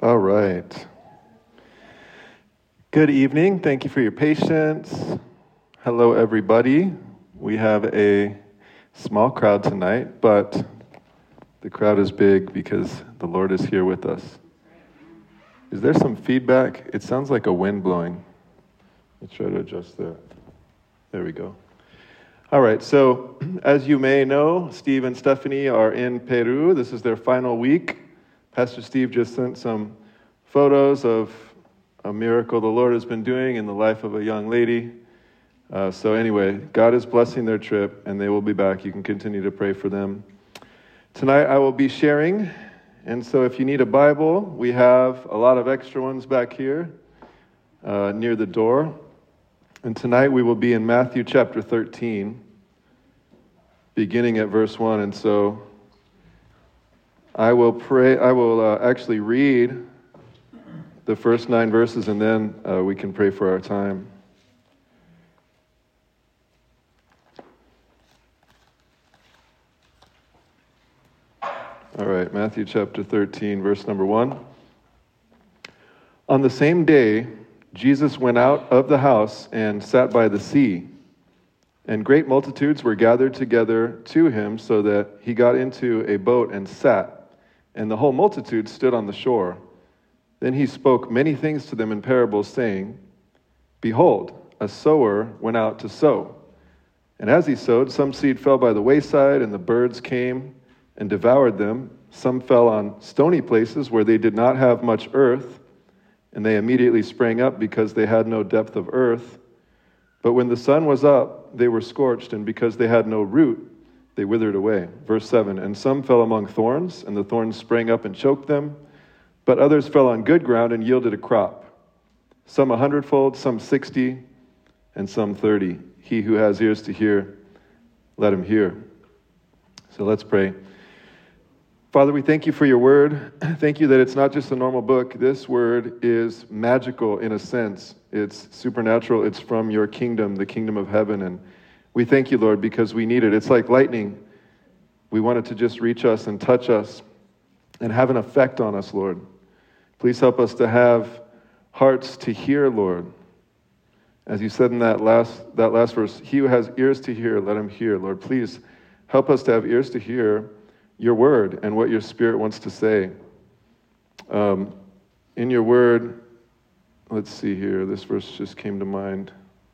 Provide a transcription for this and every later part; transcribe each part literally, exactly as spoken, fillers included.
All right. Good evening. Thank you for your patience. Hello, everybody. We have a small crowd tonight, but the crowd is big because the Lord is here with us. Is there some feedback? It sounds like a wind blowing. Let's try to adjust that. There we go. All right, so as you may know, Steve and Stephanie are in Peru. This is their final week. Pastor Steve just sent some photos of a miracle the Lord has been doing in the life of a young lady. Uh, so anyway, God is blessing their trip, and they will be back. You can continue to pray for them. Tonight I will be sharing, and so if you need a Bible, we have a lot of extra ones back here uh, near the door. And tonight we will be in Matthew chapter thirteen, beginning at verse one. And so I will pray, I will uh, actually read the first nine verses, and then uh, we can pray for our time. All right, Matthew chapter thirteen, verse number one. On the same day, Jesus went out of the house and sat by the sea, and great multitudes were gathered together to him, so that he got into a boat and sat, and the whole multitude stood on the shore. Then he spoke many things to them in parables, saying, Behold, a sower went out to sow. And as he sowed, some seed fell by the wayside, and the birds came and devoured them. Some fell on stony places where they did not have much earth, and they immediately sprang up because they had no depth of earth. But when the sun was up, they were scorched, and because they had no root, they withered away. Verse seven, and some fell among thorns, and the thorns sprang up and choked them. But others fell on good ground and yielded a crop, some a hundredfold, some sixty, and some thirty. He who has ears to hear, let him hear. So let's pray. Father, we thank you for your word. Thank you that it's not just a normal book. This word is magical in a sense. It's supernatural. It's from your kingdom, the kingdom of heaven. And we thank you, Lord, because we need it. It's like lightning. We want it to just reach us and touch us and have an effect on us, Lord. Please help us to have hearts to hear, Lord. As you said in that last that last verse, he who has ears to hear, let him hear. Lord, please help us to have ears to hear your word and what your Spirit wants to say. Um, in your word, let's see here, this verse just came to mind.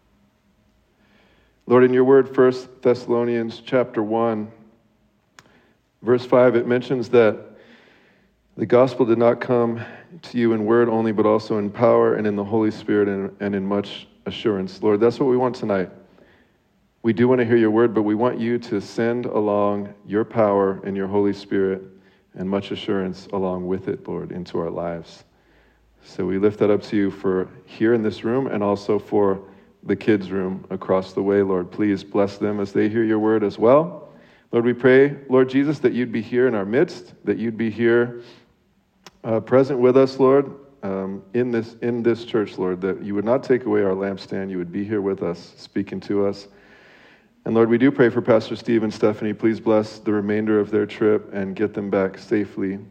Lord, in your word, First Thessalonians chapter one, verse five, it mentions that the gospel did not come to you in word only, but also in power and in the Holy Spirit and, and in much assurance. Lord, that's what we want tonight. We do want to hear your word, but we want you to send along your power and your Holy Spirit and much assurance along with it, Lord, into our lives. So we lift that up to you for here in this room and also for the kids' room across the way, Lord. Please bless them as they hear your word as well. Lord, we pray, Lord Jesus, that you'd be here in our midst, that you'd be here uh, present with us, Lord, um, in this in this church, Lord, that you would not take away our lampstand. You would be here with us, speaking to us. And Lord, we do pray for Pastor Steve and Stephanie. Please bless the remainder of their trip and get them back safely.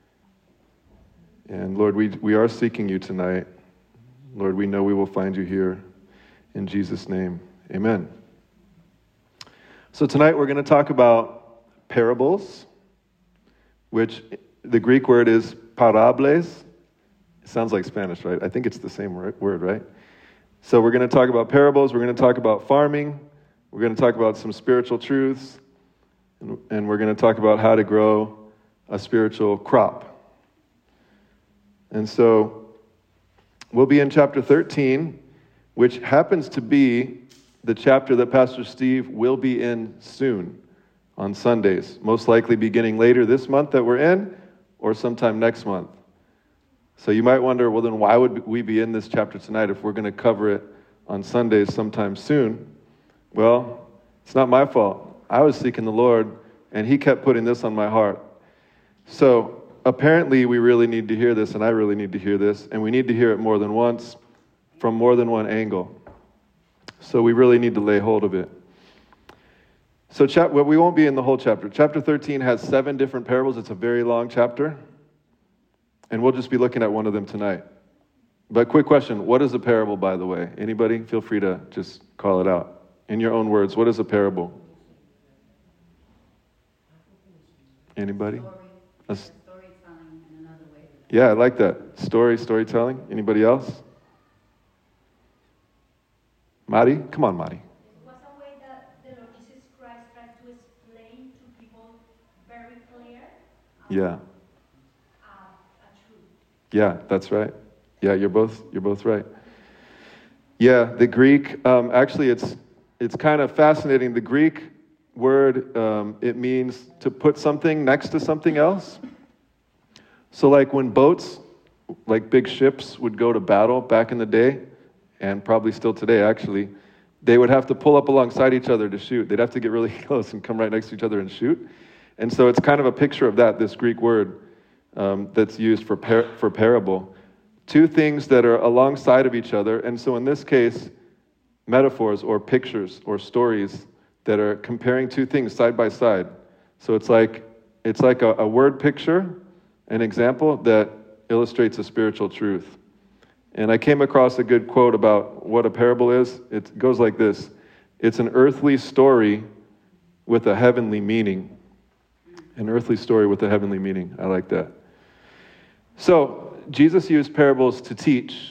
And Lord, we we are seeking you tonight. Lord, we know we will find you here. In Jesus' name, amen. So tonight we're going to talk about parables, which the Greek word is parables. It sounds like Spanish, right? I think it's the same word, right? So we're going to talk about parables. We're going to talk about farming. We're going to talk about some spiritual truths. And, and we're going to talk about how to grow a spiritual crop. And so we'll be in chapter thirteen, which happens to be the chapter that Pastor Steve will be in soon on Sundays, most likely beginning later this month that we're in or sometime next month. So you might wonder, well, then why would we be in this chapter tonight if we're going to cover it on Sundays sometime soon? Well, it's not my fault. I was seeking the Lord, and he kept putting this on my heart. So apparently we really need to hear this, and I really need to hear this, and we need to hear it more than once from more than one angle. So we really need to lay hold of it. So chap- well, we won't be in the whole chapter. Chapter thirteen has seven different parables. It's a very long chapter. And we'll just be looking at one of them tonight. But quick question, what is a parable, by the way? Anybody? Feel free to just call it out. In your own words, what is a parable? Anybody? A, storytelling in another way. Yeah, I like that. Story, storytelling. Anybody else? Mari? Come on, Mari. It was a way that the Lord Jesus Christ tried to explain to people very clear. Um, Yeah. Uh, a truth. Yeah, that's right. Yeah, you're both you're both right. Yeah, the Greek, um, actually it's it's kind of fascinating. The Greek word, um, it means to put something next to something else. So like when boats, like big ships, would go to battle back in the day, and probably still today actually, they would have to pull up alongside each other to shoot. They'd have to get really close and come right next to each other and shoot. And so it's kind of a picture of that, this Greek word um, that's used for par- for parable. Two things that are alongside of each other. And so in this case, metaphors or pictures or stories that are comparing two things side by side. So it's like it's like a, a word picture, an example that illustrates a spiritual truth. And I came across a good quote about what a parable is. It goes like this: it's an earthly story with a heavenly meaning. An earthly story with a heavenly meaning. I like that. So Jesus used parables to teach.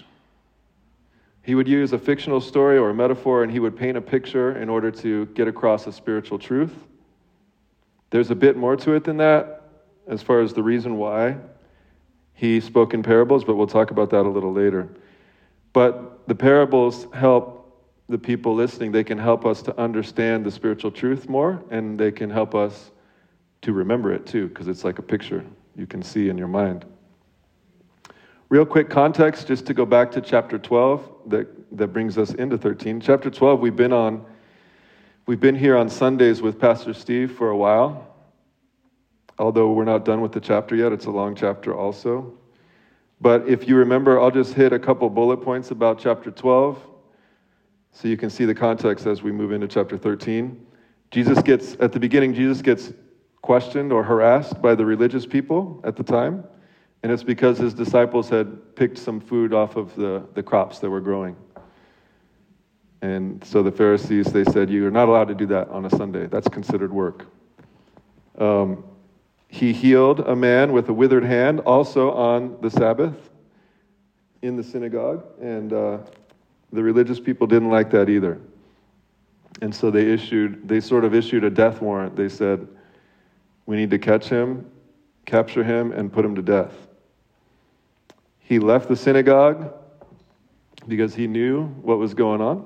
He would use a fictional story or a metaphor, and he would paint a picture in order to get across a spiritual truth. There's a bit more to it than that, as far as the reason why he spoke in parables, but we'll talk about that a little later. But the parables help the people listening. They can help us to understand the spiritual truth more, and they can help us to remember it too, because it's like a picture you can see in your mind. Real quick context, just to go back to chapter twelve, that, that brings us into thirteen. Chapter twelve, we've been on, we've been here on Sundays with Pastor Steve for a while. Although we're not done with the chapter yet, it's a long chapter also. But if you remember, I'll just hit a couple bullet points about chapter twelve, so you can see the context as we move into chapter thirteen. Jesus gets, at the beginning, Jesus gets questioned or harassed by the religious people at the time. And it's because his disciples had picked some food off of the, the crops that were growing. And so the Pharisees, they said, you're not allowed to do that on a Sunday. That's considered work. Um, he healed a man with a withered hand also on the Sabbath in the synagogue. And uh, the religious people didn't like that either. And so they issued, they sort of issued a death warrant. They said, we need to catch him, capture him, and put him to death. He left the synagogue because he knew what was going on.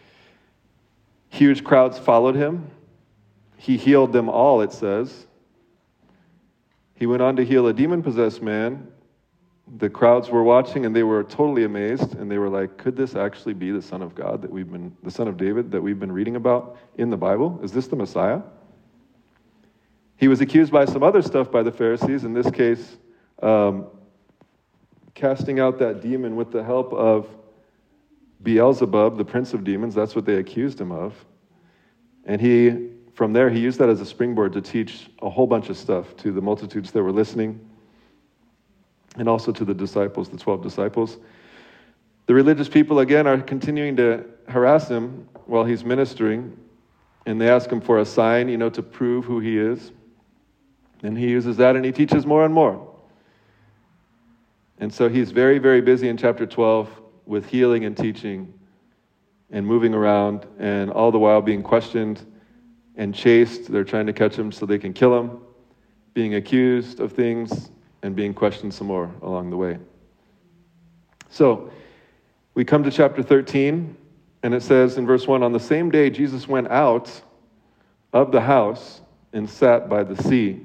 Huge crowds followed him. He healed them all, it says. He went on to heal a demon-possessed man. The crowds were watching, and they were totally amazed, and they were like, could this actually be the Son of God that we've been, the Son of David that we've been reading about in the Bible? Is this the Messiah? He was accused by some other stuff by the Pharisees, in this case, um, casting out that demon with the help of Beelzebub, the prince of demons. That's what they accused him of. And he, from there, he used that as a springboard to teach a whole bunch of stuff to the multitudes that were listening, and also to the disciples, the twelve disciples. The religious people, again, are continuing to harass him while he's ministering, and they ask him for a sign, you know, to prove who he is. And he uses that, and he teaches more and more. And so he's very, very busy in chapter twelve with healing and teaching and moving around, and all the while being questioned and chased. They're trying to catch him so they can kill him, being accused of things, and being questioned some more along the way. So we come to chapter thirteen, and it says in verse one, on the same day Jesus went out of the house and sat by the sea.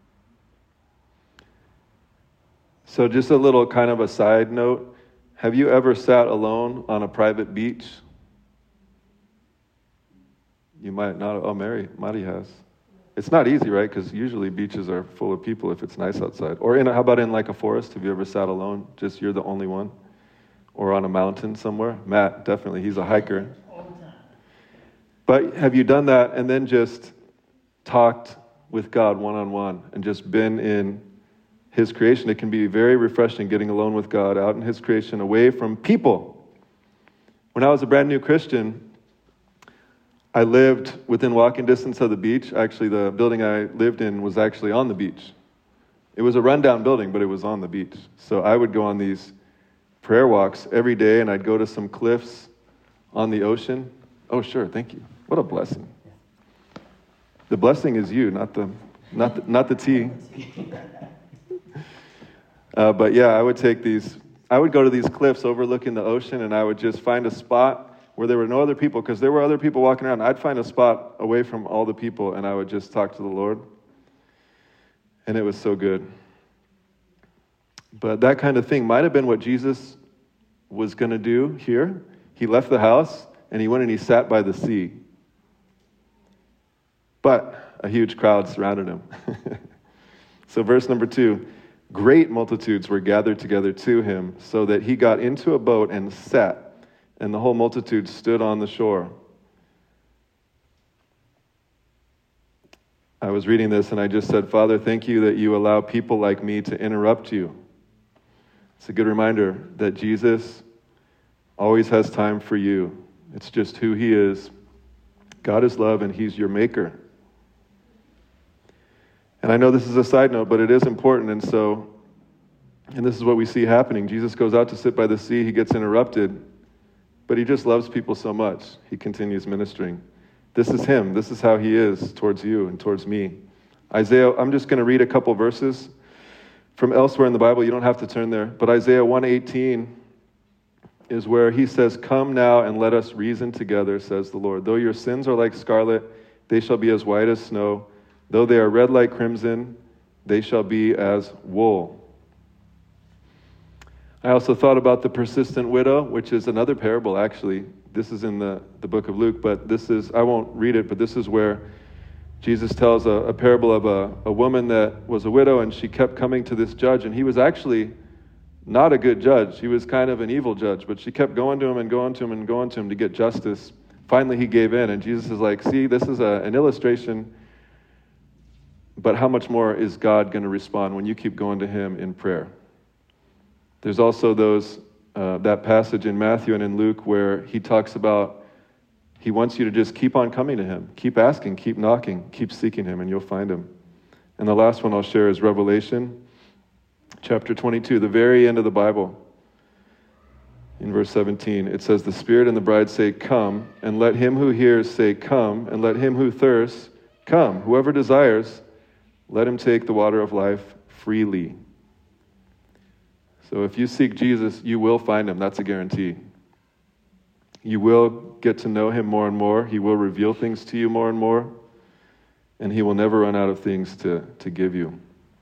So just a little kind of a side note. Have you ever sat alone on a private beach? You might not. Oh, Mary, Mari has. It's not easy, right? Because usually beaches are full of people if it's nice outside. Or in a, how about in like a forest? Have you ever sat alone? Just you're the only one? Or on a mountain somewhere? Matt, definitely. He's a hiker. But have you done that and then just talked with God one-on-one and just been in his creation. It can be very refreshing getting alone with God out in his creation, away from people. When I was a brand new Christian, I lived within walking distance of the beach. Actually, the building I lived in was actually on the beach. It was a rundown building, but it was on the beach. So I would go on these prayer walks every day, and I'd go to some cliffs on the ocean. Oh, sure, thank you. What a blessing. The blessing is you, not the not the, not the tea. Uh, but yeah, I would take these, I would go to these cliffs overlooking the ocean, and I would just find a spot where there were no other people, because there were other people walking around. I'd find a spot away from all the people, and I would just talk to the Lord. And it was so good. But that kind of thing might have been what Jesus was going to do here. He left the house, and he went and he sat by the sea. But a huge crowd surrounded him. So verse number two, great multitudes were gathered together to him, so that he got into a boat and sat, and the whole multitude stood on the shore. I was reading this and I just said, Father, thank you that you allow people like me to interrupt you. It's a good reminder that Jesus always has time for you. It's just who he is. God is love, and he's your maker. And I know this is a side note, but it is important. And so, and this is what we see happening. Jesus goes out to sit by the sea. He gets interrupted, but he just loves people so much. He continues ministering. This is him. This is how he is towards you and towards me. Isaiah, I'm just going to read a couple verses from elsewhere in the Bible. You don't have to turn there. But Isaiah one eighteen is where he says, come now and let us reason together, says the Lord. Though your sins are like scarlet, they shall be as white as snow. Though they are red like crimson, they shall be as wool. I also thought about the persistent widow, which is another parable, actually. This is in the, the book of Luke, but this is, I won't read it, but this is where Jesus tells a, a parable of a, a woman that was a widow, and she kept coming to this judge, and he was actually not a good judge. He was kind of an evil judge, but she kept going to him and going to him and going to him to get justice. Finally, he gave in, and Jesus is like, see, this is a, an illustration, but how much more is God going to respond when you keep going to him in prayer? There's also those uh, that passage in Matthew and in Luke where he talks about he wants you to just keep on coming to him. Keep asking, keep knocking, keep seeking him, and you'll find him. And the last one I'll share is Revelation chapter twenty-two, the very end of the Bible. In verse seventeen, it says, the Spirit and the bride say, come, and let him who hears say, come, and let him who thirsts, come. Whoever desires, let him take the water of life freely. So if you seek Jesus, you will find him. That's a guarantee. You will get to know him more and more. He will reveal things to you more and more. And he will never run out of things to, to give you.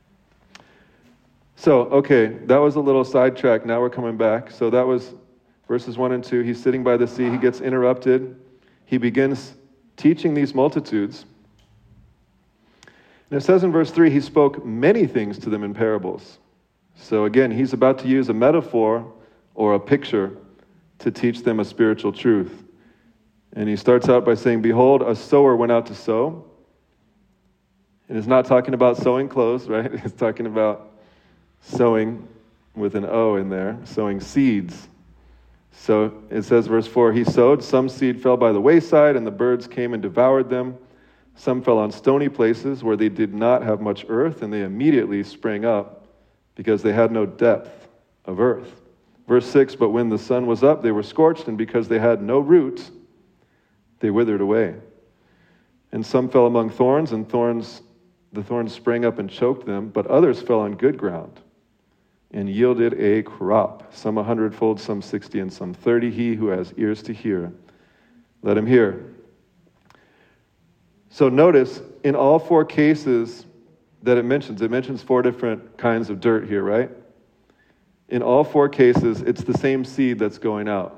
So, okay, that was a little sidetrack. Now we're coming back. So that was verses one and two. He's sitting by the sea. He gets interrupted. He begins teaching these multitudes. And it says in verse three, he spoke many things to them in parables. So again, he's about to use a metaphor or a picture to teach them a spiritual truth. And he starts out by saying, behold, a sower went out to sow. And it's not talking about sewing clothes, right? It's talking about sowing with an O in there, sowing seeds. So it says, verse four, he sowed, some seed fell by the wayside, and the birds came and devoured them. Some fell on stony places where they did not have much earth, and they immediately sprang up because they had no depth of earth. Verse six, but when the sun was up, they were scorched, and because they had no roots, they withered away. And some fell among thorns, and thorns, the thorns sprang up and choked them, but others fell on good ground and yielded a crop, some a hundredfold, some sixty, and some thirty. He who has ears to hear, let him hear. So notice, in all four cases that it mentions, it mentions four different kinds of dirt here, right? In all four cases, it's the same seed that's going out.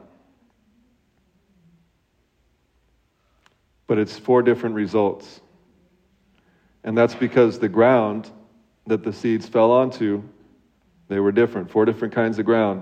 But it's four different results. And that's because the ground that the seeds fell onto, they were different, four different kinds of ground.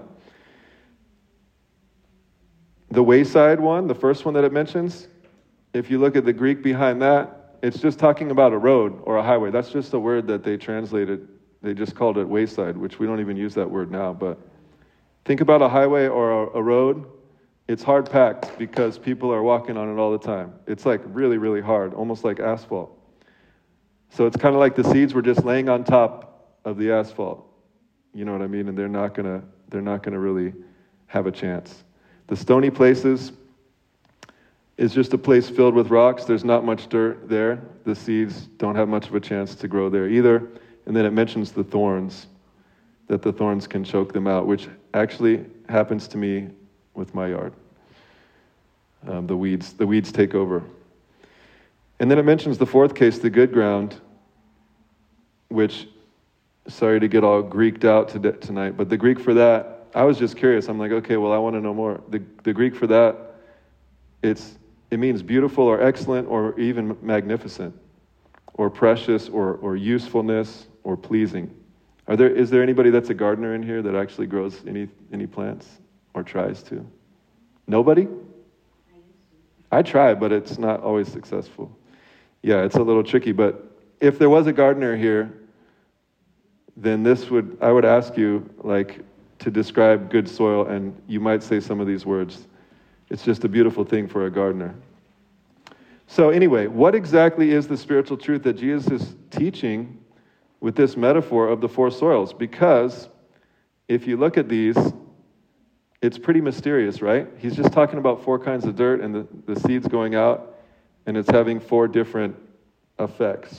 The wayside one, the first one that it mentions, if you look at the Greek behind that, it's just talking about a road or a highway. That's just a word that they translated They just called it wayside, which we don't even use that word now. But think about a highway or a, a road. It's hard packed because people are walking on it all the time. It's like really, really hard, almost like asphalt. So it's kind of like the seeds were just laying on top of the asphalt. You know what I mean? And they're not gonna, they're not gonna really have a chance. The stony places is just a place filled with rocks. There's not much dirt there. The seeds don't have much of a chance to grow there either. And then it mentions the thorns, that the thorns can choke them out, which actually happens to me with my yard. Um, the weeds, the weeds take over. And then it mentions the fourth case, the good ground, which, sorry to get all Greeked out to tonight, but the Greek for that, I was just curious. I'm like, okay, well, I want to know more. The, the Greek for that, it's it means beautiful or excellent or even magnificent or precious or, or usefulness or pleasing. Are there, is there anybody that's a gardener in here that actually grows any any plants or tries to? Nobody? I try, but it's not always successful. Yeah, it's a little tricky, but if there was a gardener here, then this would, I would ask you, like, to describe good soil, and you might say some of these words. It's just a beautiful thing for a gardener. So anyway, what exactly is the spiritual truth that Jesus is teaching with this metaphor of the four soils? Because if you look at these, it's pretty mysterious, right? He's just talking about four kinds of dirt and the, the seeds going out, and it's having four different effects.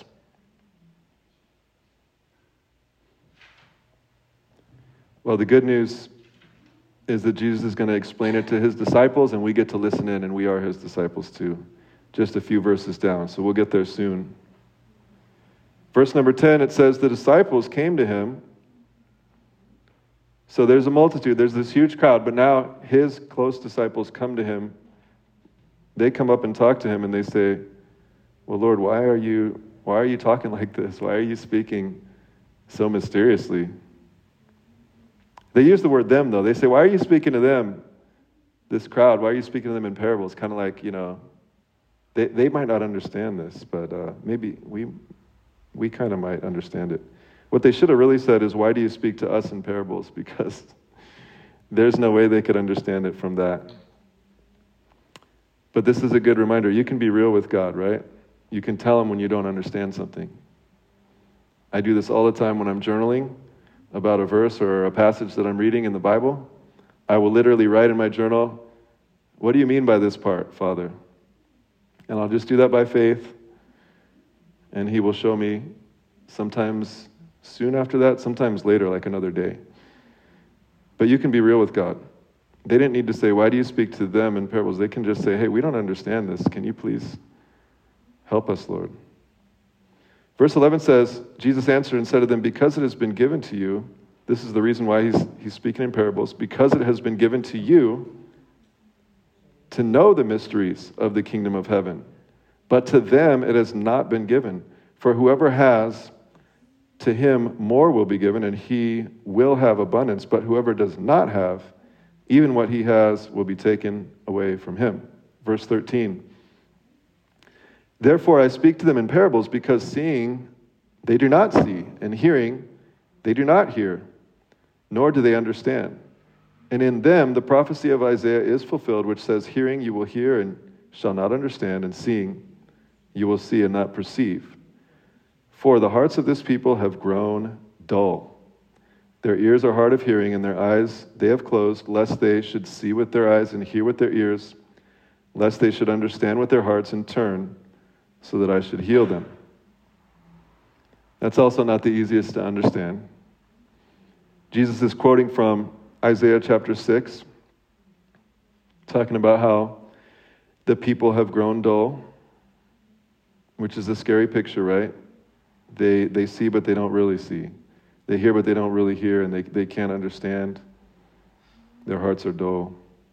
Well, the good news is that Jesus is going to explain it to his disciples, and we get to listen in, and we are his disciples too. Just a few verses down, so we'll get there soon. Verse number ten, it says, the disciples came to him. So there's a multitude, there's this huge crowd, but now his close disciples come to him. They come up and talk to him, and they say, well, Lord, why are you, why are you talking like this? Why are you speaking so mysteriously? They use the word them, though. They say, why are you speaking to them, this crowd? Why are you speaking to them in parables? Kind of like, you know, they, they might not understand this, but uh, maybe we we kind of might understand it. What they should have really said is, why do you speak to us in parables? Because there's no way they could understand it from that. But this is a good reminder. You can be real with God, right? You can tell him when you don't understand something. I do this all the time when I'm journaling about a verse or a passage that I'm reading in the Bible. I will literally write in my journal, what do you mean by this part, Father? And I'll just do that by faith, and he will show me, sometimes soon after that, sometimes later, like another day. But you can be real with God. They didn't need to say, why do you speak to them in parables? They can just say, hey, we don't understand this. Can you please help us, Lord? Verse eleven says, Jesus answered and said to them, because it has been given to you, this is the reason why he's, he's speaking in parables, because it has been given to you to know the mysteries of the kingdom of heaven. But to them it has not been given. For whoever has, to him more will be given, and he will have abundance. But whoever does not have, even what he has will be taken away from him. Verse thirteen. Therefore I speak to them in parables, because seeing they do not see, and hearing they do not hear, nor do they understand. And in them the prophecy of Isaiah is fulfilled, which says, hearing you will hear and shall not understand, and seeing you will see and not perceive. For the hearts of this people have grown dull. Their ears are hard of hearing, and their eyes they have closed, lest they should see with their eyes and hear with their ears, lest they should understand with their hearts and turn, so that I should heal them. That's also not the easiest to understand. Jesus is quoting from Isaiah chapter six, talking about how the people have grown dull, which is a scary picture, right? They they see, but they don't really see. They hear, but they don't really hear, and they, they can't understand. Their hearts are dull.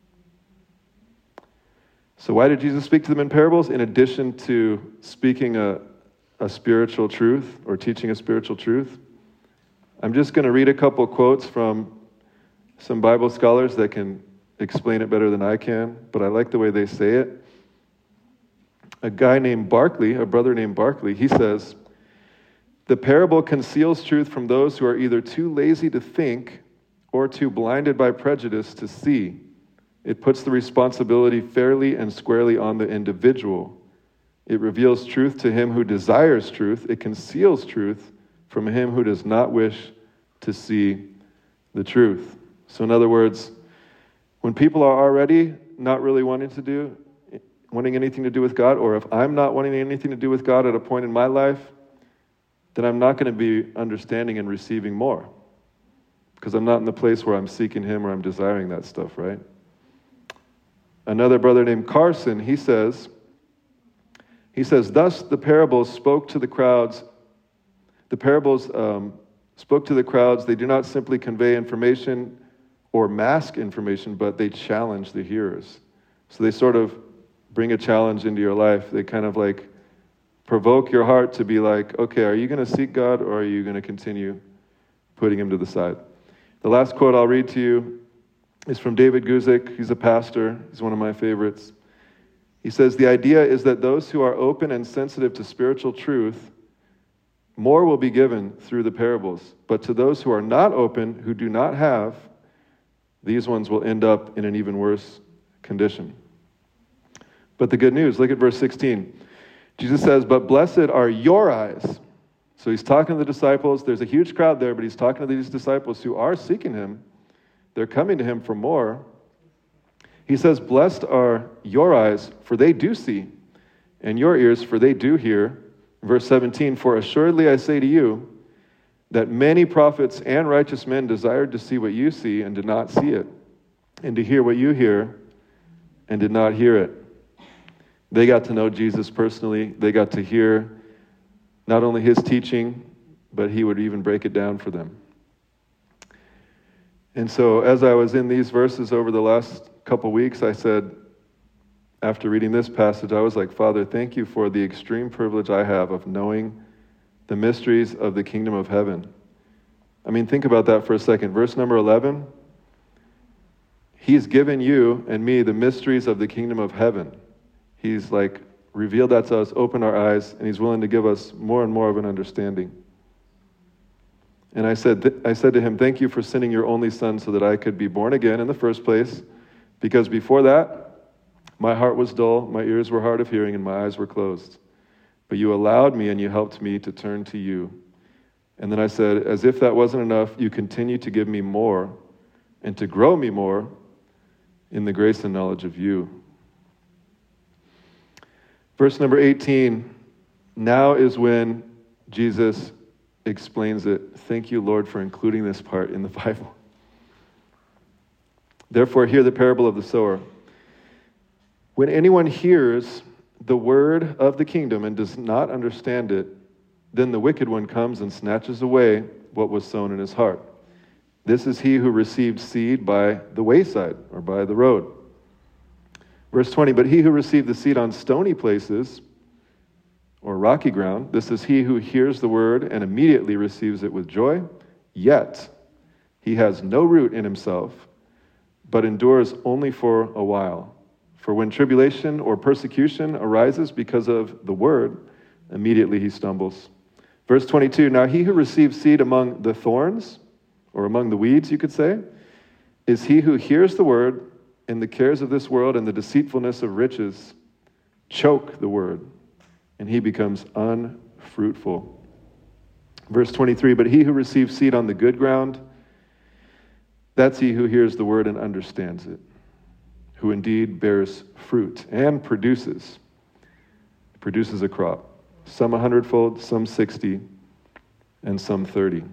So why did Jesus speak to them in parables? In addition to speaking a, a spiritual truth or teaching a spiritual truth, I'm just going to read a couple quotes from some Bible scholars that can explain it better than I can, but I like the way they say it. A guy named Barclay, a brother named Barclay, he says, The parable conceals truth from those who are either too lazy to think or too blinded by prejudice to see. It puts the responsibility fairly and squarely on the individual. It reveals truth to him who desires truth. It conceals truth from him who does not wish to see the truth. So in other words, when people are already not really wanting to do, wanting anything to do with God, or if I'm not wanting anything to do with God at a point in my life, then I'm not going to be understanding and receiving more. Because I'm not in the place where I'm seeking him or I'm desiring that stuff, right? Another brother named Carson, he says, he says, thus the parables spoke to the crowds. The parables um, spoke to the crowds. They do not simply convey information or mask information, but they challenge the hearers. So they sort of bring a challenge into your life. They kind of like provoke your heart to be like, okay, are you going to seek God or are you going to continue putting him to the side? The last quote I'll read to you is from David Guzik. He's a pastor. He's one of my favorites. He says, the idea is that those who are open and sensitive to spiritual truth, more will be given through the parables. But to those who are not open, who do not have, these ones will end up in an even worse condition. But the good news, look at verse sixteen. Jesus says, but blessed are your eyes. So he's talking to the disciples. There's a huge crowd there, but he's talking to these disciples who are seeking him. They're coming to him for more. He says, blessed are your eyes, for they do see, and your ears, for they do hear. Verse seventeen, for assuredly I say to you, that many prophets and righteous men desired to see what you see and did not see it, and to hear what you hear and did not hear it. They got to know Jesus personally. They got to hear not only his teaching, but he would even break it down for them. And so as I was in these verses over the last couple weeks, I said, after reading this passage, I was like, Father, thank you for the extreme privilege I have of knowing the mysteries of the kingdom of heaven. I mean, think about that for a second. Verse number eleven, he's given you and me the mysteries of the kingdom of heaven. He's like revealed that to us, opened our eyes, and he's willing to give us more and more of an understanding. And I said, th- I said to him, thank you for sending your only son so that I could be born again in the first place, because before that, my heart was dull, my ears were hard of hearing, and my eyes were closed. But you allowed me and you helped me to turn to you. And then I said, as if that wasn't enough, you continue to give me more and to grow me more in the grace and knowledge of you. Verse number eighteen, now is when Jesus explains it. Thank you, Lord, for including this part in the Bible. Therefore, hear the parable of the sower. When anyone hears the word of the kingdom and does not understand it, then the wicked one comes and snatches away what was sown in his heart. This is he who received seed by the wayside or by the road. Verse twenty, but he who received the seed on stony places or rocky ground, this is he who hears the word and immediately receives it with joy, yet he has no root in himself, but endures only for a while. For when tribulation or persecution arises because of the word, immediately he stumbles. Verse twenty-two, now he who receives seed among the thorns, or among the weeds, you could say, is he who hears the word, and the cares of this world and the deceitfulness of riches choke the word, and he becomes unfruitful. Verse twenty-three, but he who receives seed on the good ground, that's he who hears the word and understands it, who indeed bears fruit and produces, produces a crop, some a hundredfold, some sixty, and some thirty.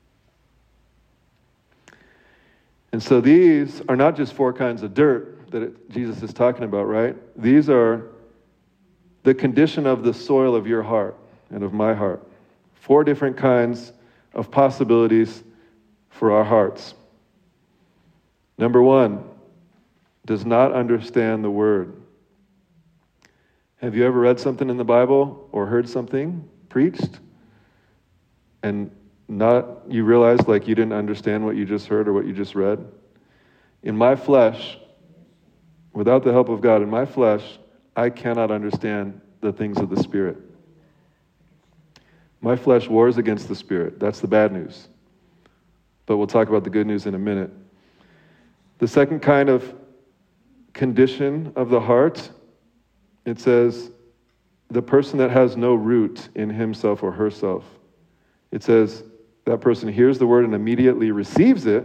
And so these are not just four kinds of dirt that it, Jesus is talking about, right? These are the condition of the soil of your heart and of my heart. Four different kinds of possibilities for our hearts. Number one, does not understand the word. Have you ever read something in the Bible or heard something preached and not you realized like you didn't understand what you just heard or what you just read? In my flesh, without the help of God, in my flesh, I cannot understand the things of the Spirit. My flesh wars against the Spirit. That's the bad news. But we'll talk about the good news in a minute. The second kind of condition of the heart, it says, the person that has no root in himself or herself. It says, that person hears the word and immediately receives it.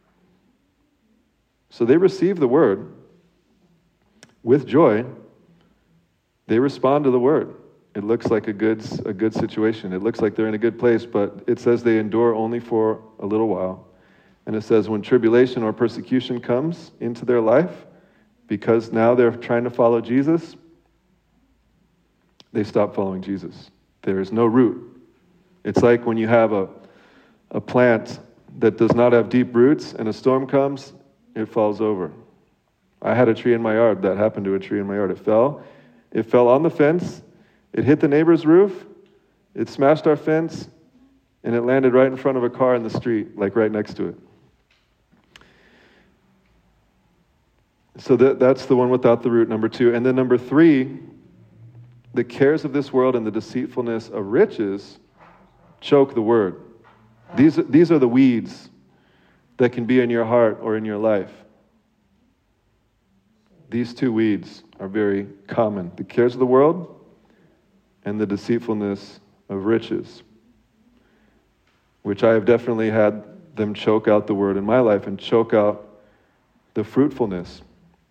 So they receive the word with joy. They respond to the word. It looks like a good, a good situation. It looks like they're in a good place, but it says they endure only for a little while. And it says when tribulation or persecution comes into their life, because now they're trying to follow Jesus, they stop following Jesus. There is no root. It's like when you have a, a plant that does not have deep roots and a storm comes, it falls over. I had a tree in my yard. That happened to a tree in my yard. It fell. It fell on the fence. It hit the neighbor's roof. It smashed our fence. And it landed right in front of a car in the street, like right next to it. So that, that's the one without the root, number two. And then number three, the cares of this world and the deceitfulness of riches choke the word. These, these are the weeds that can be in your heart or in your life. These two weeds are very common. The cares of the world and the deceitfulness of riches, which I have definitely had them choke out the word in my life and choke out the fruitfulness.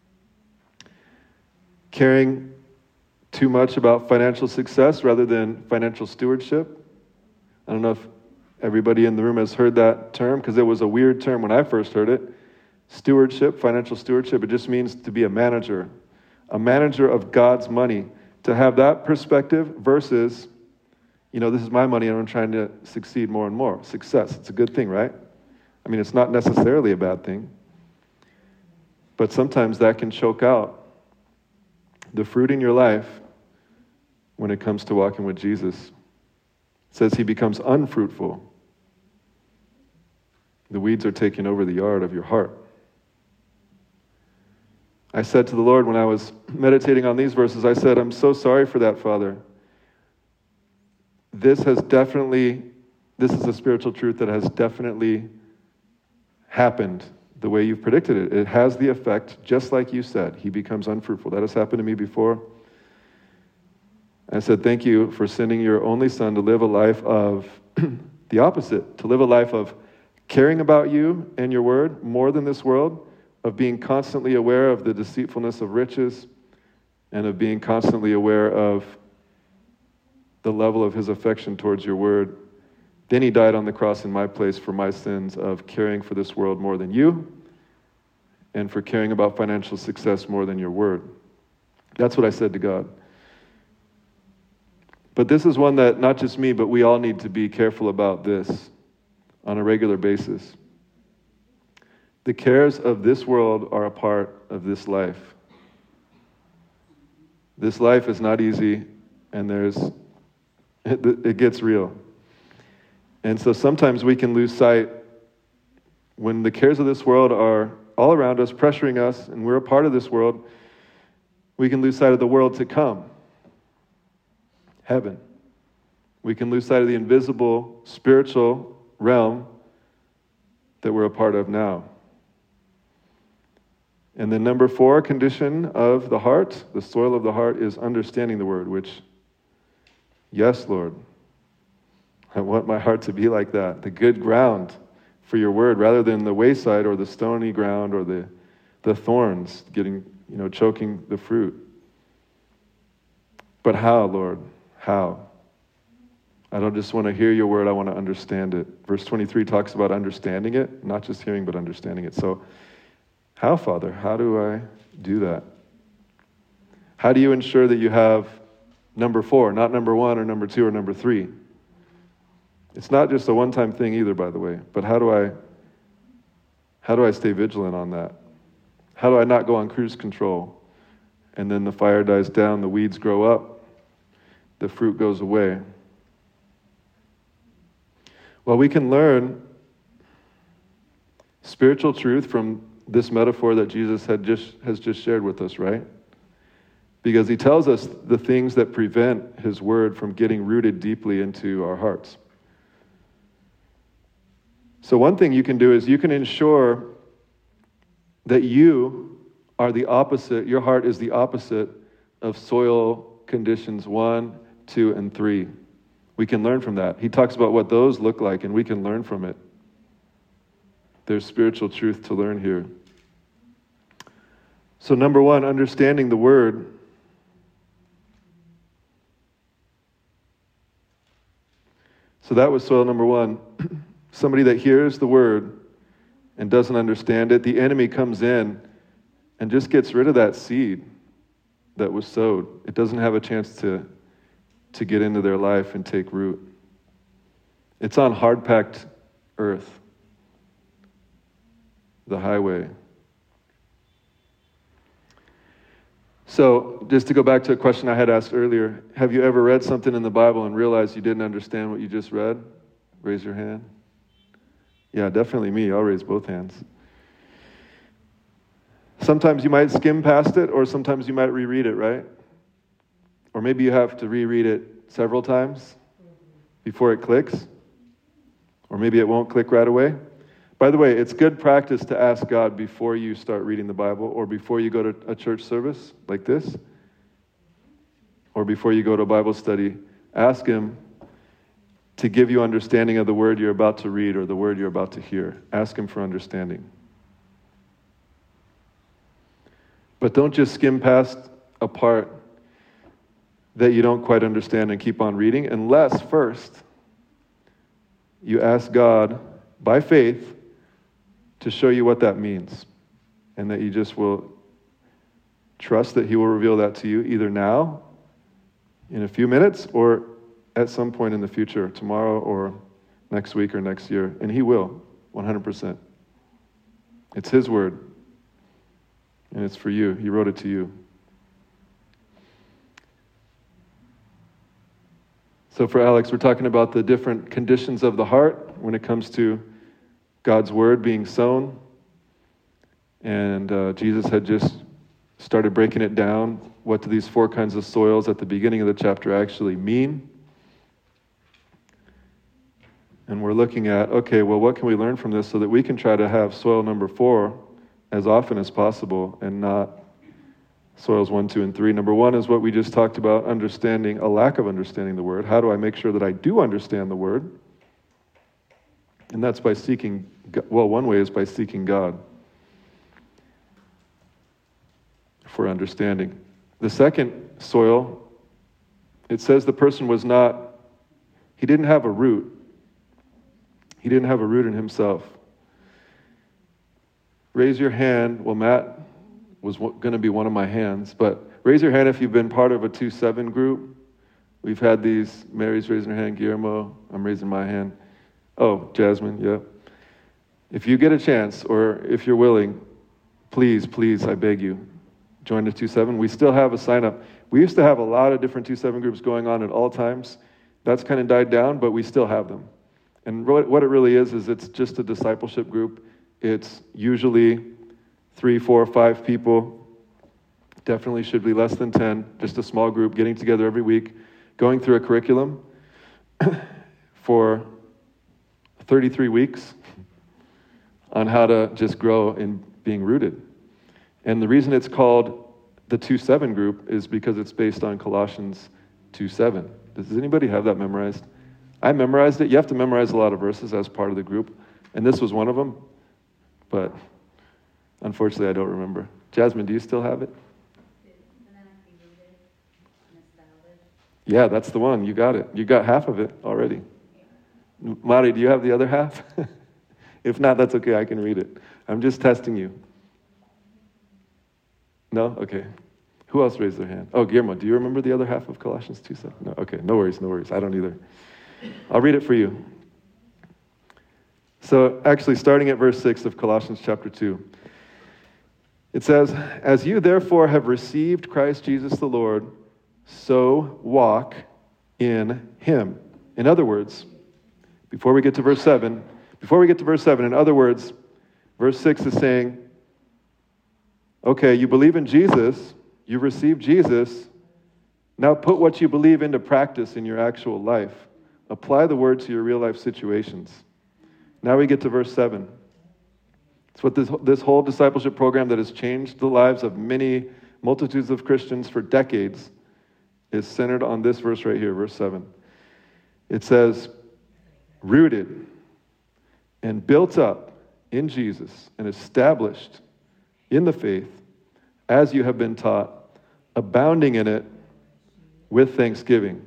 Caring too much about financial success rather than financial stewardship. I don't know if everybody in the room has heard that term, because it was a weird term when I first heard it. Stewardship, financial stewardship, it just means to be a manager. A manager of God's money. To have that perspective versus, you know, this is my money and I'm trying to succeed more and more. Success, it's a good thing, right? I mean, it's not necessarily a bad thing. But sometimes that can choke out the fruit in your life when it comes to walking with Jesus. It says he becomes unfruitful. The weeds are taking over the yard of your heart. I said to the Lord when I was meditating on these verses, I said, I'm so sorry for that, Father. This has definitely, this is a spiritual truth that has definitely happened the way you've predicted it. It has the effect, just like you said, he becomes unfruitful. That has happened to me before. I said, thank you for sending your only son to live a life of the opposite, to live a life of caring about you and your word more than this world, of being constantly aware of the deceitfulness of riches, and of being constantly aware of the level of his affection towards your word. Then he died on the cross in my place for my sins of caring for this world more than you, and for caring about financial success more than your word. That's what I said to God. But this is one that not just me, but we all need to be careful about this on a regular basis. The cares of this world are a part of this life. This life is not easy, and there's it, it gets real. And so sometimes we can lose sight when the cares of this world are all around us, pressuring us, and we're a part of this world. We can lose sight of the world to come, heaven. We can lose sight of the invisible, spiritual realm that we're a part of now. And then number four, condition of the heart, the soil of the heart, is understanding the word, which, yes, Lord, I want my heart to be like that, the good ground for your word, rather than the wayside or the stony ground or the, the thorns getting, you know, choking the fruit. But how, Lord? How? I don't just want to hear your word, I want to understand it. Verse twenty-three talks about understanding it, not just hearing, but understanding it. So, how, Father? How do I do that? How do you ensure that you have number four, not number one or number two or number three? It's not just a one-time thing either, by the way, but how do I, how do I stay vigilant on that? How do I not go on cruise control and then the fire dies down, the weeds grow up, the fruit goes away? Well, we can learn spiritual truth from this metaphor that Jesus had just has just shared with us, right? because he tells us the things that prevent his word from getting rooted deeply into our hearts. So one thing you can do is you can ensure that you are the opposite, your heart is the opposite of soil conditions one, two, and three. We can learn from that. He talks about what those look like, and we can learn from it. There's spiritual truth to learn here. So number one, understanding the word. So that was soil number one. Somebody that hears the word and doesn't understand it, the enemy comes in and just gets rid of that seed that was sowed. It doesn't have a chance to, to get into their life and take root. It's on hard-packed earth, the highway. So, just to go back to a question I had asked earlier, have you ever read something in the Bible and realized you didn't understand what you just read? Raise your hand. Yeah, definitely me. I'll raise both hands. Sometimes you might skim past it, or sometimes you might reread it, right? Or maybe you have to reread it several times before it clicks. Or maybe it won't click right away. By the way, it's good practice to ask God before you start reading the Bible, or before you go to a church service like this, or before you go to a Bible study. Ask Him to give you understanding of the word you're about to read or the word you're about to hear. Ask Him for understanding. But don't just skim past a part that you don't quite understand and keep on reading, unless first you ask God by faith to show you what that means, and that you just will trust that He will reveal that to you either now, in a few minutes, or at some point in the future, tomorrow or next week or next year. And He will, one hundred percent. It's His word, and it's for you. He wrote it to you. So for Alex, we're talking about the different conditions of the heart when it comes to God's word being sown. And uh, Jesus had just started breaking it down. What do these four kinds of soils at the beginning of the chapter actually mean? And we're looking at, okay, well, what can we learn from this so that we can try to have soil number four as often as possible and not soils one, two, and three. Number one is what we just talked about, understanding, a lack of understanding the word. How do I make sure that I do understand the word? And that's by seeking, well, one way is by seeking God for understanding. The second soil, it says the person was not, he didn't have a root. He didn't have a root in himself. Raise your hand. Well, Matt was going to be one of my hands, but raise your hand if you've been part of a two seven group. We've had these, Mary's raising her hand, Guillermo, I'm raising my hand. Oh, Jasmine, yeah. If you get a chance, or if you're willing, please, please, I beg you, join the two seven. We still have a sign-up. We used to have a lot of different two seven groups going on at all times. That's kind of died down, but we still have them. And what it really is, is it's just a discipleship group. It's usually three, four, five people. Definitely should be less than ten. Just a small group getting together every week, going through a curriculum for thirty-three weeks on how to just grow in being rooted. And the reason it's called the two seven group is because it's based on Colossians two seven. Does anybody have that memorized? I memorized it. You have to memorize a lot of verses as part of the group, and this was one of them, but unfortunately I don't remember. Jasmine, do you still have it? Yeah, that's the one. You got it. You got half of it already. Mari, do you have the other half? If not, that's okay. I can read it. I'm just testing you. No? Okay. Who else raised their hand? Oh, Guillermo, do you remember the other half of Colossians two seven? No? Okay, no worries, no worries. I don't either. I'll read it for you. So actually, starting at verse six of Colossians chapter two, it says, "As you therefore have received Christ Jesus the Lord, so walk in Him." In other words, before we get to verse seven, before we get to verse seven, in other words, verse six is saying, okay, you believe in Jesus, You've received Jesus. Now put what you believe into practice in your actual life. Apply the word to your real life situations. Now we get to verse seven. It's what this, this whole discipleship program that has changed the lives of many multitudes of Christians for decades is centered on this verse right here, verse seven. It says, rooted and built up in Jesus and established in the faith as you have been taught, abounding in it with thanksgiving.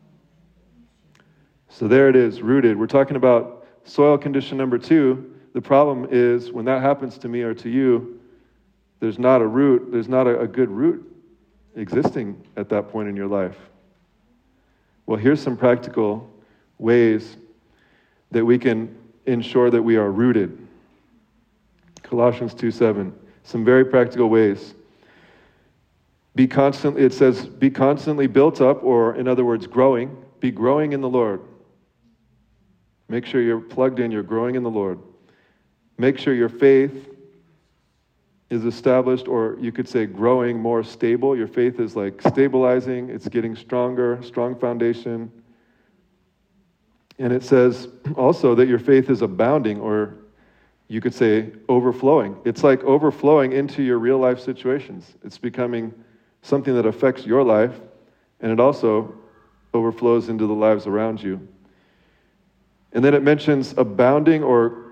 So there it is, rooted. We're talking about soil condition number two. The problem is when that happens to me or to you, there's not a root, there's not a, a good root existing at that point in your life. Well, here's some practical ways that we can ensure that we are rooted. Colossians two seven, some very practical ways. Be constantly, it says, be constantly built up, or in other words, growing. Be growing in the Lord. Make sure you're plugged in, you're growing in the Lord. Make sure your faith is established, or you could say growing more stable. Your faith is like stabilizing, it's getting stronger, strong foundation. And it says also that your faith is abounding, or you could say overflowing. It's like overflowing into your real life situations. It's becoming something that affects your life, and it also overflows into the lives around you. And then it mentions abounding or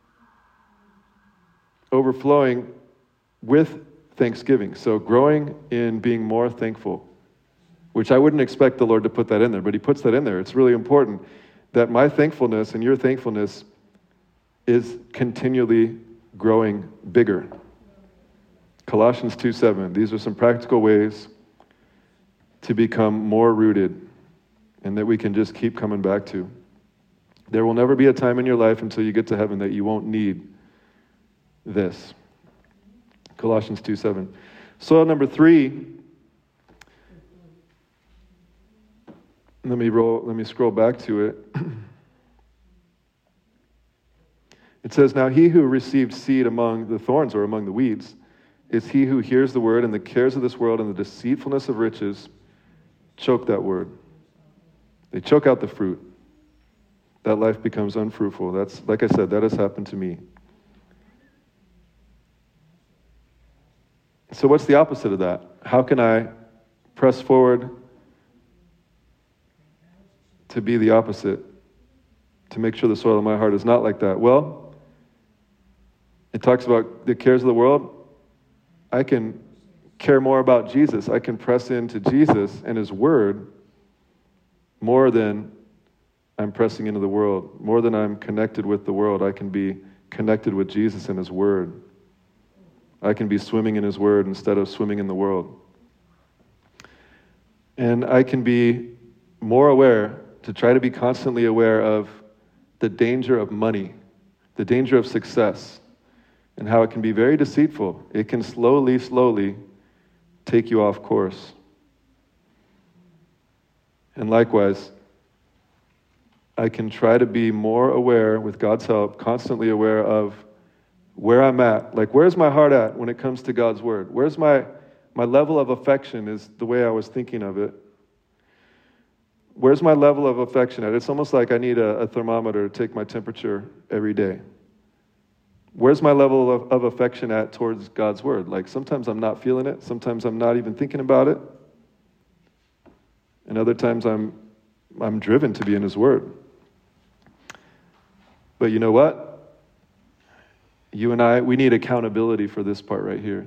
overflowing with thanksgiving. So growing in being more thankful, which I wouldn't expect the Lord to put that in there, but he puts that in there. It's really important that my thankfulness and your thankfulness is continually growing bigger. Colossians two seven, these are some practical ways to become more rooted and that we can just keep coming back to. There will never be a time in your life until you get to heaven that you won't need this. Colossians two seven. Soil number three. Let me roll, let me scroll back to it. It says, now he who received seed among the thorns or among the weeds is he who hears the word, and the cares of this world and the deceitfulness of riches choke that word. They choke out the fruit. That life becomes unfruitful. That's, like I said, that has happened to me. So what's the opposite of that? How can I press forward to be the opposite, to make sure the soil of my heart is not like that? Well, it talks about the cares of the world. I can care more about Jesus. I can press into Jesus and his word more than I'm pressing into the world. More than I'm connected with the world, I can be connected with Jesus and his word. I can be swimming in his word instead of swimming in the world. And I can be more aware, to try to be constantly aware of the danger of money, the danger of success, and how it can be very deceitful. It can slowly, slowly take you off course. And likewise, I can try to be more aware, with God's help, constantly aware of where I'm at. Like, where's my heart at when it comes to God's word? Where's my, my level of affection is the way I was thinking of it. Where's my level of affection at? It's almost like I need a, a thermometer to take my temperature every day. Where's my level of, of affection at towards God's word? Like, sometimes I'm not feeling it. Sometimes I'm not even thinking about it. And other times I'm I'm driven to be in his word. But you know what? You and I, we need accountability for this part right here.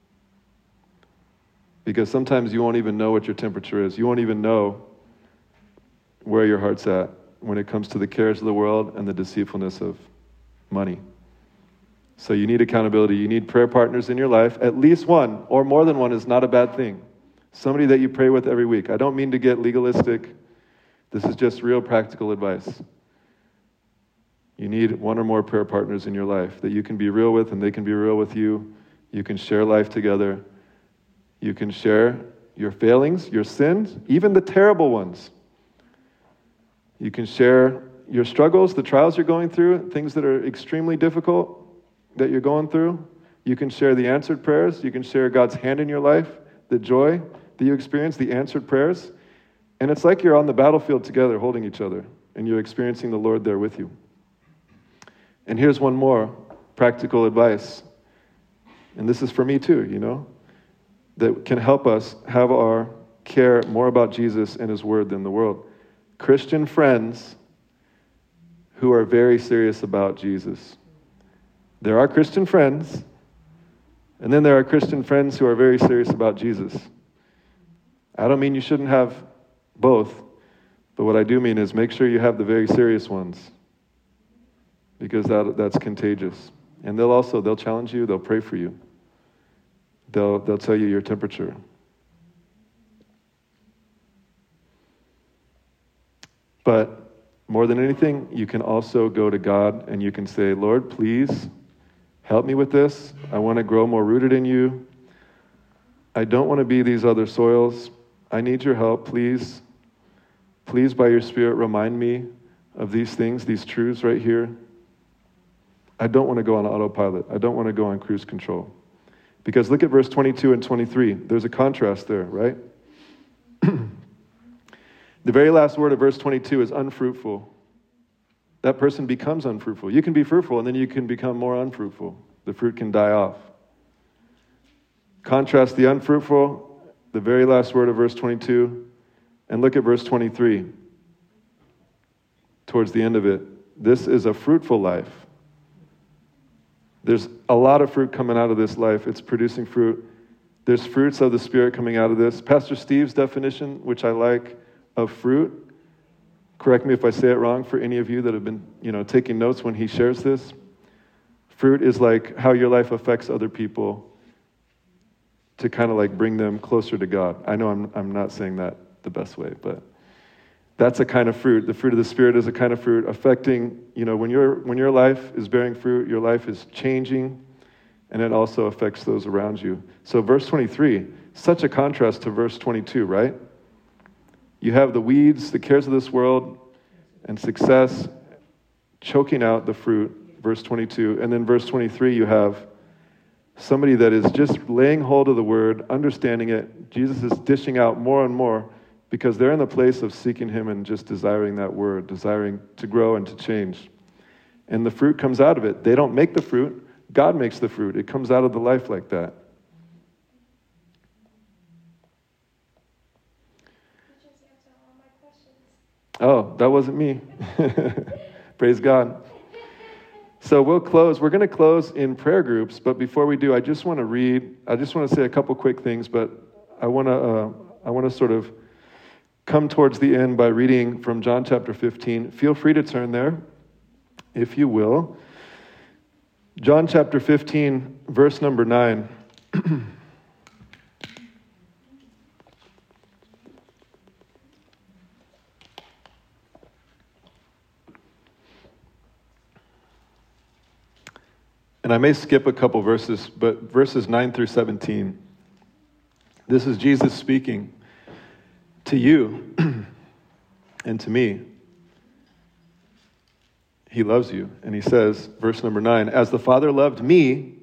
Because sometimes you won't even know what your temperature is. You won't even know where your heart's at when it comes to the cares of the world and the deceitfulness of money. So you need accountability. You need prayer partners in your life. At least one, or more than one, is not a bad thing. Somebody that you pray with every week. I don't mean to get legalistic. This is just real practical advice. You need one or more prayer partners in your life that you can be real with and they can be real with you. You can share life together. You can share your failings, your sins, even the terrible ones. You can share your struggles, the trials you're going through, things that are extremely difficult that you're going through. You can share the answered prayers. You can share God's hand in your life, the joy that you experience, the answered prayers. And it's like you're on the battlefield together holding each other, and you're experiencing the Lord there with you. And here's one more practical advice. And this is for me too, you know, that can help us have our care more about Jesus and his word than the world. Christian friends who are very serious about Jesus. There are Christian friends, and then there are Christian friends who are very serious about Jesus. I don't mean you shouldn't have both, but what I do mean is make sure you have the very serious ones, because that that's contagious. And they'll also, they'll challenge you, they'll pray for you. They'll they'll tell you your temperature. But more than anything, you can also go to God and you can say, Lord, please help me with this. I want to grow more rooted in you. I don't want to be these other soils. I need your help, please. Please, by your Spirit, remind me of these things, these truths right here. I don't want to go on autopilot. I don't want to go on cruise control. Because look at verse twenty-two and twenty-three. There's a contrast there, right? The very last word of verse twenty-two is unfruitful. That person becomes unfruitful. You can be fruitful, and then you can become more unfruitful. The fruit can die off. Contrast the unfruitful, the very last word of verse twenty-two, and look at verse twenty-three. Towards the end of it, this is a fruitful life. There's a lot of fruit coming out of this life. It's producing fruit. There's fruits of the Spirit coming out of this. Pastor Steve's definition, which I like, of fruit, correct me if I say it wrong for any of you that have been, you know, taking notes when he shares this. Fruit is like how your life affects other people to kind of like bring them closer to God. I know I'm I'm not saying that the best way, but that's a kind of fruit. The fruit of the Spirit is a kind of fruit affecting, you know, when your when your life is bearing fruit, your life is changing, and it also affects those around you. So verse twenty-three, such a contrast to verse twenty-two, right? You have the weeds, the cares of this world, and success choking out the fruit, verse twenty-two. And then verse twenty-three, you have somebody that is just laying hold of the word, understanding it. Jesus is dishing out more and more because they're in the place of seeking him and just desiring that word, desiring to grow and to change. And the fruit comes out of it. They don't make the fruit. God makes the fruit. It comes out of the life like that. Oh, that wasn't me. Praise God. So we'll close. We're going to close in prayer groups, but before we do, I just want to read, I just want to say a couple quick things, but I want to uh, I want to sort of come towards the end by reading from John chapter fifteen. Feel free to turn there, if you will. John chapter fifteen, verse number nine. And I may skip a couple verses, but verses nine through seventeen. This is Jesus speaking to you and to me. He loves you. And he says, verse number nine, as the Father loved me.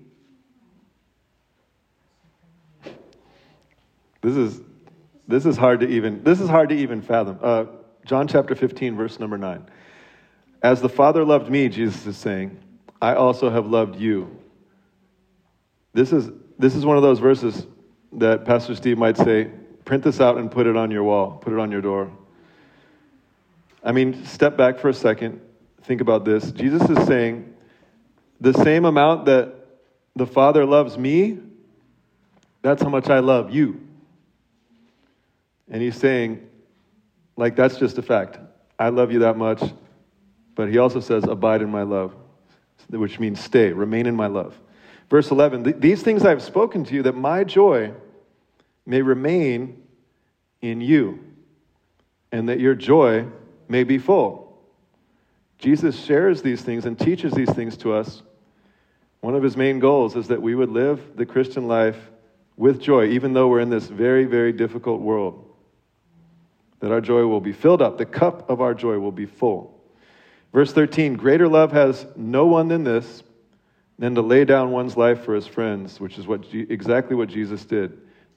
This is this is hard to even this is hard to even fathom. Uh, John chapter fifteen, verse number nine. As the Father loved me, Jesus is saying, I also have loved you. This is this is one of those verses that Pastor Steve might say, print this out and put it on your wall, put it on your door. I mean, step back for a second, think about this. Jesus is saying, the same amount that the Father loves me, that's how much I love you. And he's saying, like, that's just a fact. I love you that much. But he also says, abide in my love, which means stay, remain in my love. Verse eleven, these things I have spoken to you, that my joy may remain in you, and that your joy may be full. Jesus shares these things and teaches these things to us. One of his main goals is that we would live the Christian life with joy, even though we're in this very, very difficult world. That our joy will be filled up. The cup of our joy will be full. Verse thirteen, greater love has no one than this, than to lay down one's life for his friends, which is what exactly what Jesus did.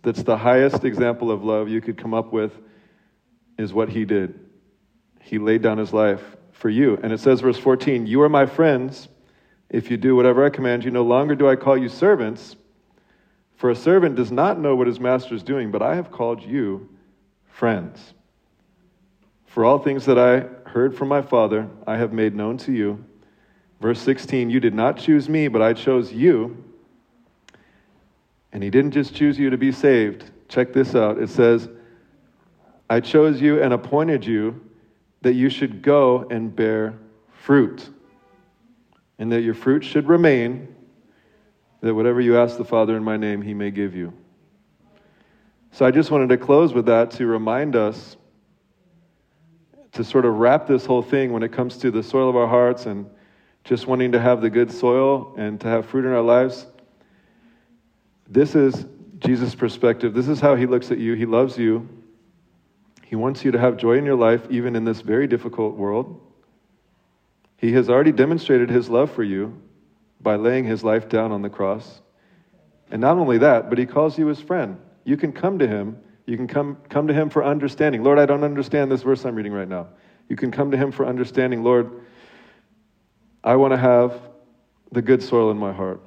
that's the highest example of love you could come up with is what he did. He laid down his life for you. And it says, verse fourteen, you are my friends if you do whatever I command you. No longer do I call you servants, for a servant does not know what his master is doing, but I have called you friends. For all things that I heard from my Father, I have made known to you. Verse sixteen, you did not choose me, but I chose you. And he didn't just choose you to be saved. Check this out. It says, I chose you and appointed you that you should go and bear fruit, and that your fruit should remain, that whatever you ask the Father in my name, he may give you. So I just wanted to close with that to remind us to sort of wrap this whole thing when it comes to the soil of our hearts and just wanting to have the good soil and to have fruit in our lives. This is Jesus' perspective. This is how he looks at you. He loves you. He wants you to have joy in your life, even in this very difficult world. He has already demonstrated his love for you by laying his life down on the cross. And not only that, but he calls you his friend. You can come to him. You can come, come to him for understanding. Lord, I don't understand this verse I'm reading right now. You can come to him for understanding. Lord, I want to have the good soil in my heart.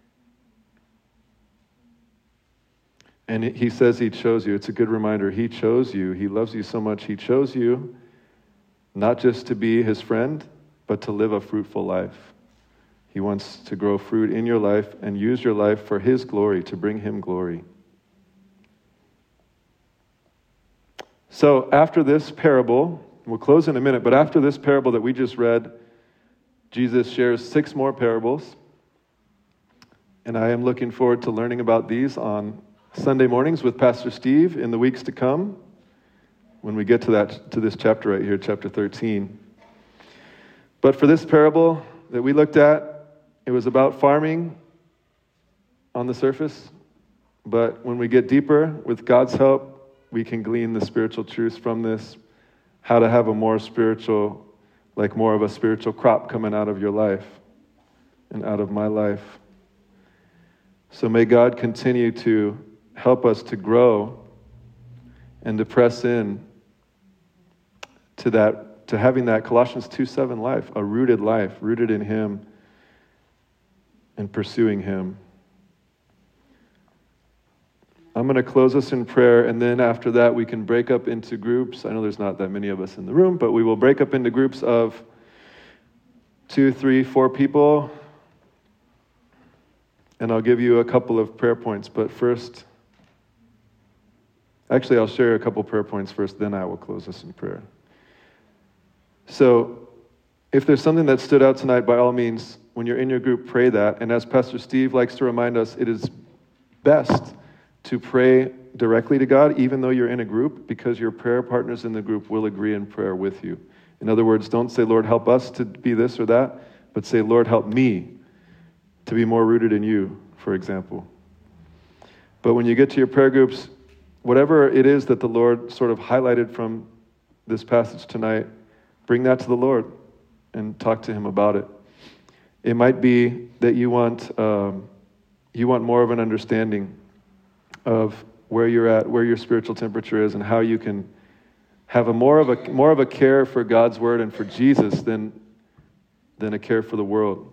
And he says he chose you. It's a good reminder. He chose you. He loves you so much. He chose you not just to be his friend, but to live a fruitful life. He wants to grow fruit in your life and use your life for his glory, to bring him glory. So after this parable, we'll close in a minute, but after this parable that we just read, Jesus shares six more parables. And I am looking forward to learning about these on Sunday mornings with Pastor Steve in the weeks to come, when we get to that to this chapter right here, chapter thirteen. But for this parable that we looked at, it was about farming on the surface. But when we get deeper, with God's help, we can glean the spiritual truths from this, how to have a more spiritual, like more of a spiritual crop coming out of your life and out of my life. So may God continue to help us to grow and to press in to that, to having that Colossians two seven life, a rooted life, rooted in him and pursuing him. I'm going to close us in prayer, and then after that we can break up into groups. I know there's not that many of us in the room, but we will break up into groups of two, three, four people, and I'll give you a couple of prayer points. But first, actually I'll share a couple prayer points first, then I will close us in prayer. So if there's something that stood out tonight, by all means, when you're in your group, pray that. And as Pastor Steve likes to remind us, it is best to pray directly to God, even though you're in a group, because your prayer partners in the group will agree in prayer with you. In other words, don't say, Lord, help us to be this or that, but say, Lord, help me to be more rooted in you, for example. But when you get to your prayer groups, whatever it is that the Lord sort of highlighted from this passage tonight, bring that to the Lord and talk to him about it. It might be that you want um, you want more of an understanding of where you're at, where your spiritual temperature is, and how you can have a more of a more of a care for God's word and for Jesus than than a care for the world.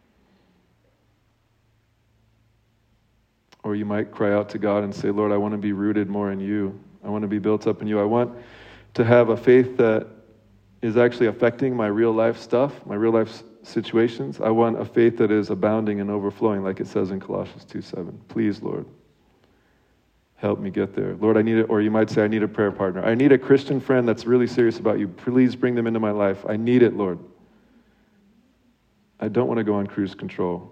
Or you might cry out to God and say, Lord, I want to be rooted more in you. I want to be built up in you. I want to have a faith that is actually affecting my real life stuff, my real life situations. I want a faith that is abounding and overflowing, like it says in Colossians two seven. Please, Lord, help me get there. Lord, I need it. Or you might say, I need a prayer partner. I need a Christian friend that's really serious about you. Please bring them into my life. I need it, Lord. I don't want to go on cruise control.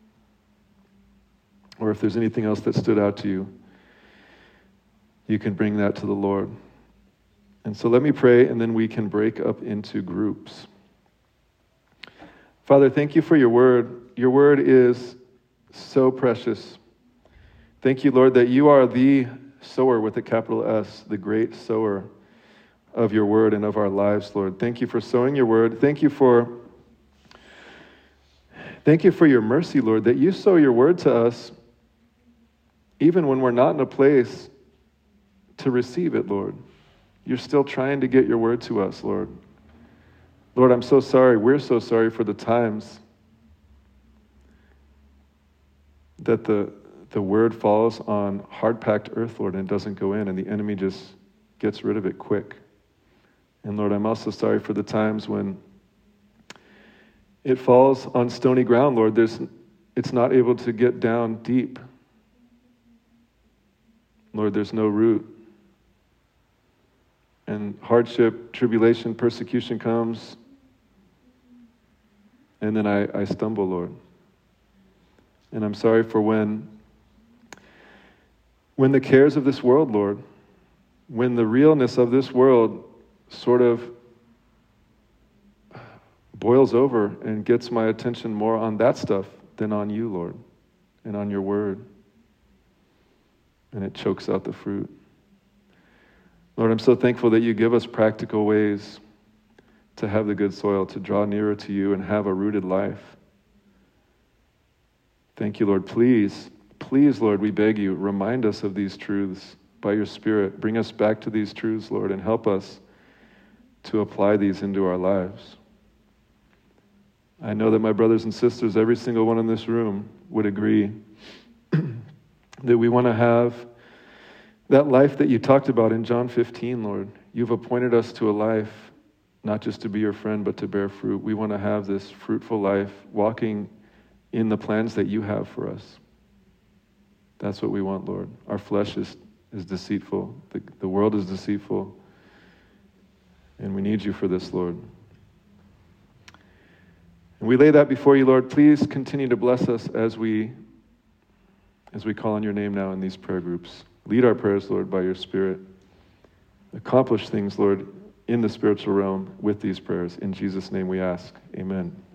Or if there's anything else that stood out to you, you can bring that to the Lord. And so let me pray, and then we can break up into groups. Father, thank you for your word. Your word is so precious. Thank you, Lord, that you are the sower with a capital S, the great sower of your word and of our lives, Lord. Thank you for sowing your word. Thank you for, thank you for your mercy, Lord, that you sow your word to us even when we're not in a place to receive it, Lord. You're still trying to get your word to us, Lord. Lord, I'm so sorry. We're so sorry for the times that the, the word falls on hard-packed earth, Lord, and it doesn't go in, and the enemy just gets rid of it quick. And Lord, I'm also sorry for the times when it falls on stony ground, Lord. There's, it's not able to get down deep. Lord, there's no root. And hardship, tribulation, persecution comes, and then I, I stumble, Lord. And I'm sorry for when, when the cares of this world, Lord, when the realness of this world sort of boils over and gets my attention more on that stuff than on you, Lord, and on your word. And it chokes out the fruit. Lord, I'm so thankful that you give us practical ways to have the good soil, to draw nearer to you and have a rooted life. Thank you, Lord. Please, please, Lord, we beg you, remind us of these truths by your Spirit. Bring us back to these truths, Lord, and help us to apply these into our lives. I know that my brothers and sisters, every single one in this room, would agree that we want to have that life that you talked about in John fifteen, Lord. You've appointed us to a life, not just to be your friend, but to bear fruit. We want to have this fruitful life, walking in the plans that you have for us. That's what we want, Lord. Our flesh is, is deceitful. The, the world is deceitful. And we need you for this, Lord. And we lay that before you, Lord. Please continue to bless us as we, as we call on your name now in these prayer groups. Lead our prayers, Lord, by your Spirit. Accomplish things, Lord, in the spiritual realm with these prayers. In Jesus' name we ask. Amen.